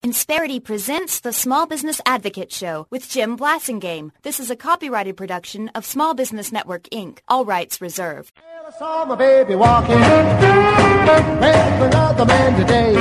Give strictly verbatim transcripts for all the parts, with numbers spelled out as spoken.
Insperity presents the Small Business Advocate Show with Jim Blasingame. This is a copyrighted production of Small Business Network, Incorporated. All rights reserved. I saw my baby walking with another man today.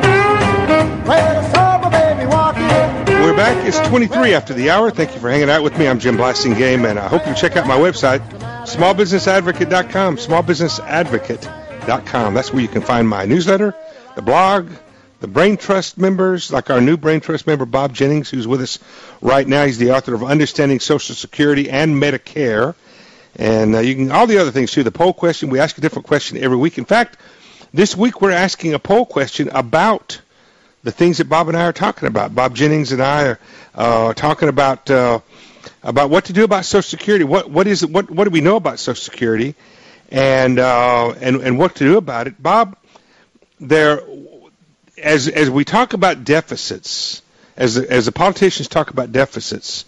Well, I saw my baby walking. We're back. It's twenty-three after the hour. Thank you for hanging out with me. I'm Jim Blasingame, and I hope you check out my website, small business advocate dot com, small business advocate dot com. That's where you can find my newsletter, the blog, the Brain Trust members, like our new Brain Trust member, Bob Jennings, who's with us right now. He's the author of Understanding Social Security and Medicare. And uh, you can, all the other things, too. The poll question, we ask a different question every week. In fact, this week we're asking a poll question about the things that Bob and I are talking about. Bob Jennings and I are uh, talking about uh, about what to do about Social Security. What what is it? What what do we know about Social Security, and uh, and and what to do about it? Bob, there. As as we talk about deficits, as as the politicians talk about deficits,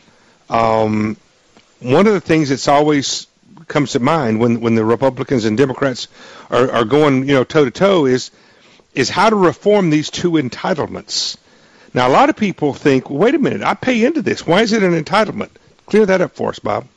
um, one of the things that's always comes to mind when, when the Republicans and Democrats are, are going, you know, toe to toe is is how to reform these two entitlements. Now, a lot of people think, well, wait a minute, I pay into this. Why is it an entitlement? Clear that up for us, Bob.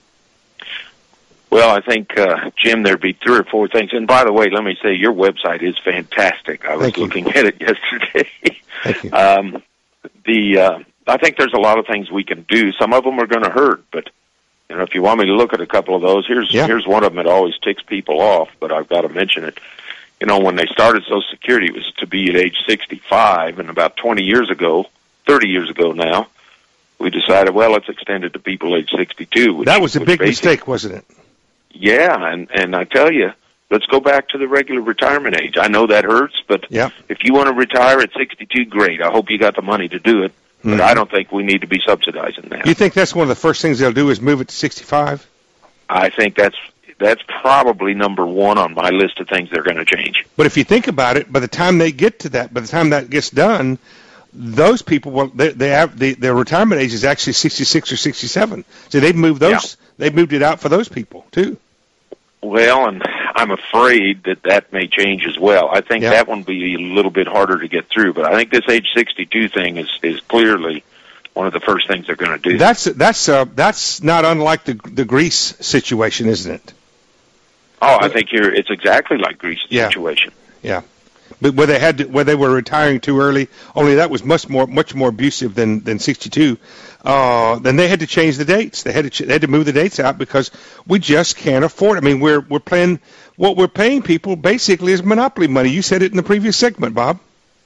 Well, I think, uh, Jim, there'd be three or four things. And by the way, let me say, your website is fantastic. I was Thank you. looking at it yesterday. Thank you. um, the uh, I think there's a lot of things we can do. Some of them are going to hurt, but you know, if you want me to look at a couple of those, here's yeah. here's one of them that always ticks people off, but I've got to mention it. You know, when they started Social Security, it was to be at age sixty-five, and about twenty years ago, thirty years ago now, we decided, well, let's extend it to people age sixty-two. Which, that was a big basically, mistake, wasn't it? Yeah, and, and I tell you, let's go back to the regular retirement age. I know that hurts, but yeah. if you want to retire at sixty-two, great. I hope you got the money to do it, but mm-hmm. I don't think we need to be subsidizing that. You think that's one of the first things they'll do is move it to sixty-five? I think that's that's probably number one on my list of things they're going to change. But if you think about it, by the time they get to that, by the time that gets done, those people, well, they, they have the, their retirement age is actually sixty-six or sixty-seven. So they've moved those. Yeah. They've moved it out for those people too. Well, and I'm afraid that that may change as well. I think yeah. that one will be a little bit harder to get through. But I think this age sixty-two thing is is clearly one of the first things they're going to do. That's that's uh, that's not unlike the the Greece situation, isn't it? Oh, I think you're. It's exactly like Greece's yeah. situation. Yeah, but where they had to, where they were retiring too early. Only that was much more much more abusive than than sixty-two. Uh, then they had to change the dates. They had to ch- they had to move the dates out because we just can't afford it. I mean, we're we're paying what we're paying people basically is monopoly money. You said it in the previous segment, Bob.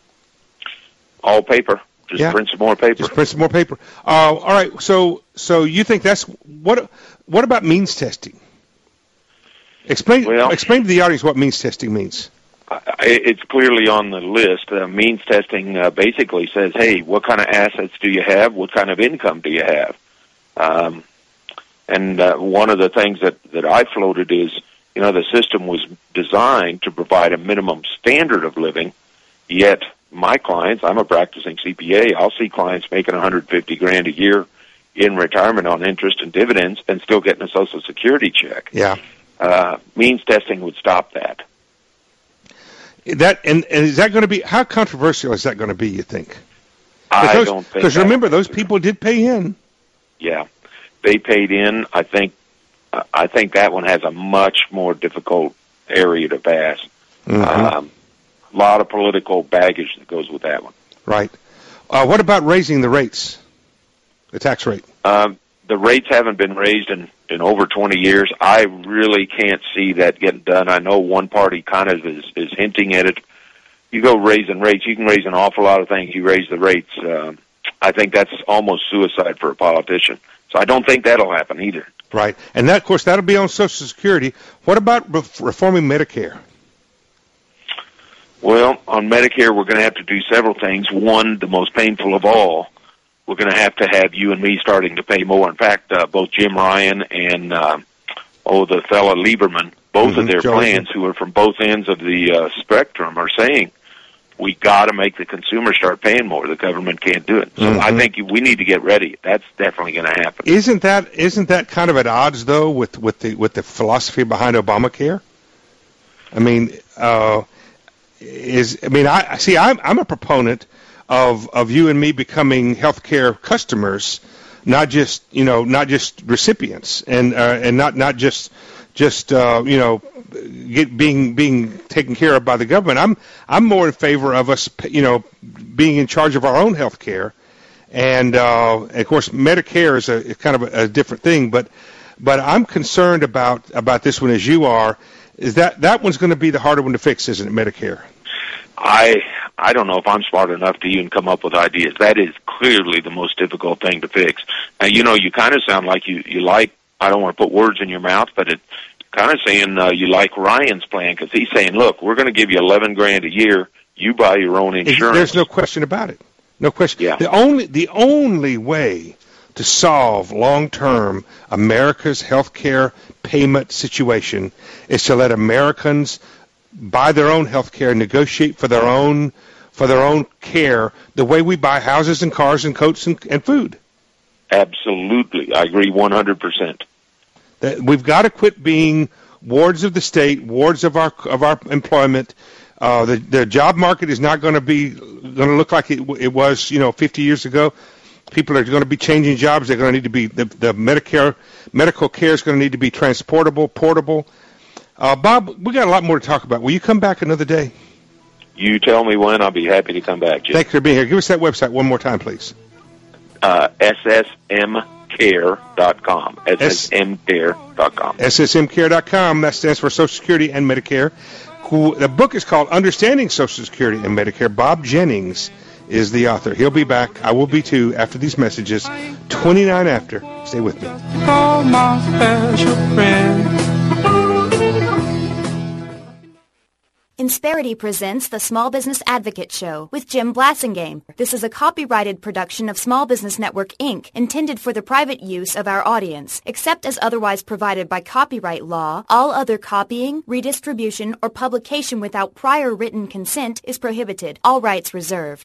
All paper. Just yeah. print some more paper. Just print some more paper. Uh, all right. So so you think that's what? What about means testing? Explain well, explain to the audience what means testing means. It's clearly on the list. Uh, means testing uh, basically says, hey, what kind of assets do you have? What kind of income do you have? Um, and uh, one of the things that, that I floated is, you know, the system was designed to provide a minimum standard of living, yet my clients, I'm a practicing C P A, I'll see clients making one hundred fifty grand a year in retirement on interest and dividends and still getting a Social Security check. Yeah. Uh, means testing would stop that. That and, and is that going to be, how controversial is that going to be, you think? I those, don't think because remember, those people did pay in. Yeah, they paid in. I think uh, I think that one has a much more difficult area to pass. Mm-hmm. Um, a lot of political baggage that goes with that one. Right. Uh, what about raising the rates, the tax rate? Um, the rates haven't been raised in, in over twenty years. I really can't see that getting done. I know one party kind of is, is hinting at it. You go raising rates, you can raise an awful lot of things. You raise the rates. Um, I think that's almost suicide for a politician. So I don't think that'll happen either. Right. And that, of course, that'll be on Social Security. What about reforming Medicare? Well, on Medicare, we're going to have to do several things. One, the most painful of all, we're going to have to have you and me starting to pay more. In fact, uh, both Jim Ryan and, uh, oh, the fellow Lieberman, both mm-hmm. of their Joe plans, who are from both ends of the uh, spectrum, are saying we got to make the consumer start paying more. The government can't do it. So mm-hmm. I think we need to get ready. That's definitely going to happen. Isn't that isn't that kind of at odds though with, with the with the philosophy behind Obamacare? I mean, uh, is I mean I see I'm I'm a proponent of of you and me becoming healthcare customers, not just you know not just recipients, and uh, and not not just just uh, you know get being being taken care of by the government. I'm I'm more in favor of us you know being in charge of our own health care, and uh, of course Medicare is a kind of a, a different thing. But but I'm concerned about about this one as you are. Is that that one's going to be the harder one to fix, isn't it? Medicare. I I don't know if I'm smart enough to even come up with ideas. That is clearly the most difficult thing to fix. And you know, you kind of sound like you you like. I don't want to put words in your mouth, but it kind of saying uh, you like Ryan's plan because he's saying, look, we're going to give you eleven grand a year. You buy your own insurance. There's no question about it. No question. Yeah. The only the only way to solve long-term America's health care payment situation is to let Americans buy their own health care, negotiate for their own for their own care, the way we buy houses and cars and coats and, and food. Absolutely. I agree one hundred percent. That we've got to quit being wards of the state, wards of our of our employment. Uh, the the job market is not going to be going to look like it, it was, you know, fifty years ago. People are going to be changing jobs. They're going to need to be the, the Medicare medical care is going to need to be transportable, portable. Uh, Bob, we got a lot more to talk about. Will you come back another day? You tell me when. I'll be happy to come back, Jim. Thank you for being here. Give us that website one more time, please. Uh, S S M care dot com. S S M care dot com. S S M care dot com. That stands for Social Security and Medicare. The book is called Understanding Social Security and Medicare. Bob Jennings is the author. He'll be back. I will be too after these messages. twenty-nine after. Stay with me. Call my special friend. Insperity presents the Small Business Advocate Show with Jim Blasingame. This is a copyrighted production of Small Business Network, Incorporated, intended for the private use of our audience. Except as otherwise provided by copyright law, all other copying, redistribution, or publication without prior written consent is prohibited. All rights reserved.